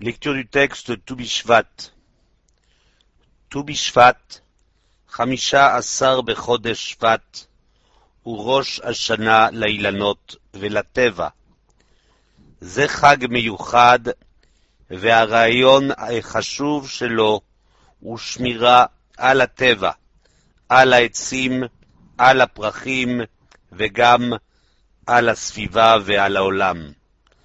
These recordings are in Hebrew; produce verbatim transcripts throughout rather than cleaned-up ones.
Lecture du texte ט"ו בשבט. ט"ו בשבט, חמישה עשר בחודש שבט, הוא ראש השנה לאילנות ולטבע. זה חג מיוחד, והרעיון החשוב שלו הוא שמירה על הטבע, על העצים, על הפרחים וגם על הסביבה ועל העולם.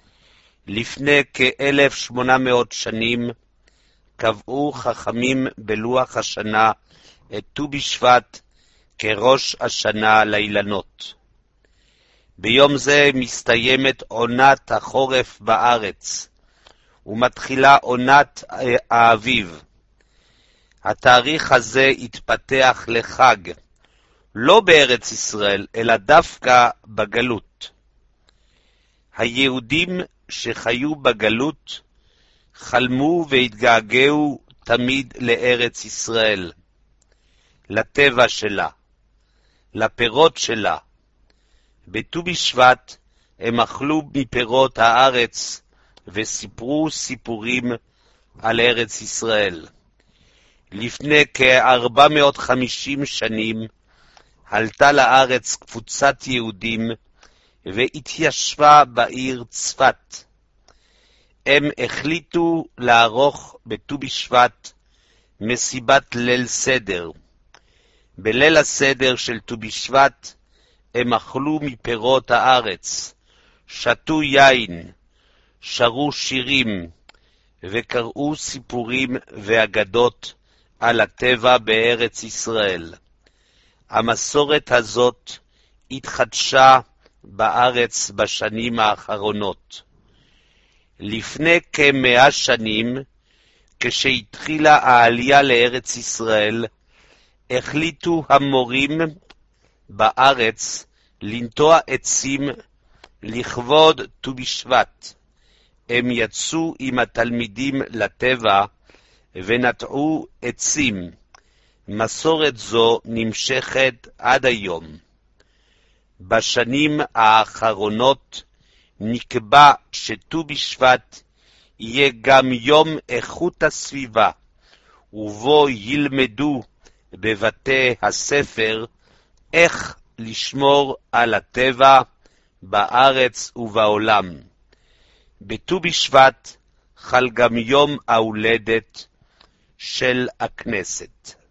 לפני כאלף שמונה מאות שנים קבעו חכמים בלוח השנה את ט"ו בשבט כראש השנה לאילנות. ביום זה מסתיימת עונת החורף בארץ, ומתחילה עונת האביב. התאריך הזה התפתח לחג, לא בארץ ישראל, אלא דווקא בגלות. היהודים שחיו בגלות חלמו והתגעגעו תמיד לארץ ישראל, לטבע שלה, לפירות שלה. בט"ו בשבט הם אכלו מפירות הארץ וסיפרו סיפורים על ארץ ישראל. לפני כ-ארבע מאות וחמישים שנים עלתה לארץ קבוצת יהודים והתיישבה בעיר צפת. הם החליטו לערוך בט"ו בשבט מסיבת ליל סדר. בליל הסדר של ט"ו בשבט הם אכלו מפירות הארץ, שתו יין, שרו שירים וקראו סיפורים ואגדות על הטבע בארץ ישראל. המסורת הזאת התחדשה בארץ בשנים האחרונות. לפני כמאה שנים, כשהתחילה העלייה לארץ ישראל, החליטו המורים בארץ לנטוע עצים לכבוד ט"ו בשבט. הם יצאו עם התלמידים לטבע ונטעו עצים. מסורת זו נמשכת עד היום. בשנים האחרונות נקבע שט"ו בשבט יהיה גם יום איכות הסביבה, ובו ילמדו בבתי הספר איך לשמור על הטבע בארץ ובעולם. בט"ו בשבט חל גם יום ההולדת של הכנסת.